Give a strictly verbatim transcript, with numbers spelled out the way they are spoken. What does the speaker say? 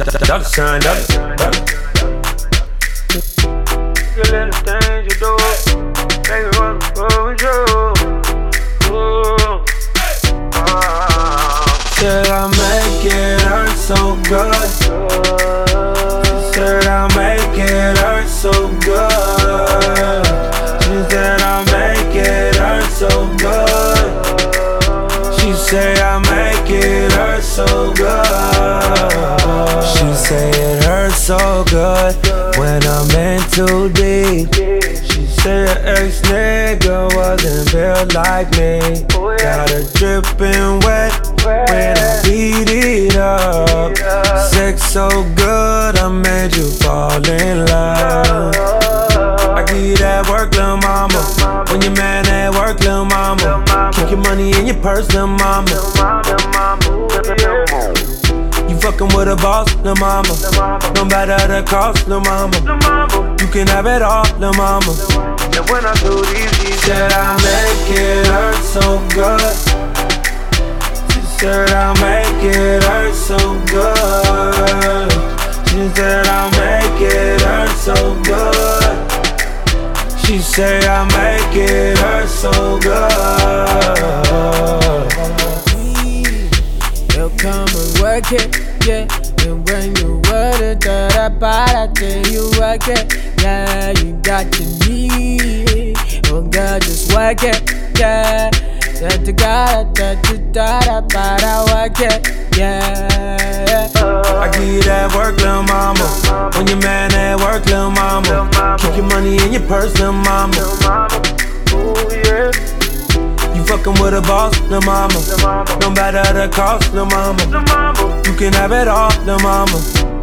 Dollar sign, dollar sign, dollar sign. You little things you do, make me wanna go with you. Ooh. Ah. Said I make it hurt so good. Said I make it hurt so good. She said I make it hurt so good. She say I make it hurt so good. She say it hurts so good when I'm in too deep. She say her ex-nigga wasn't built like me. Got her dripping wet when I beat it up. Sex so good I made you fall in love. I give you that work, lil' mama. When your man at work, lil' mama. Keep your money in your purse, lil' mama. You fucking with a boss, lil' mama. No matter the cost, lil' mama. You can have it all, lil' mama. And when I do these, she said I make it hurt so good. She said I make it hurt so good. She said I make it hurt so good. She say I make it hurt so good. You come and work it, yeah. And when you work it, that about then you work it, yeah. You got your need, oh girl, just work it, yeah. That you got that you got about I work it, yeah. I give you that work, lil' mama. When your man at work, lil' mama. Keep your money in your purse, lil' mama. You fucking with a boss, lil' mama. No matter the cost, lil' mama. You can have it all, lil' mama.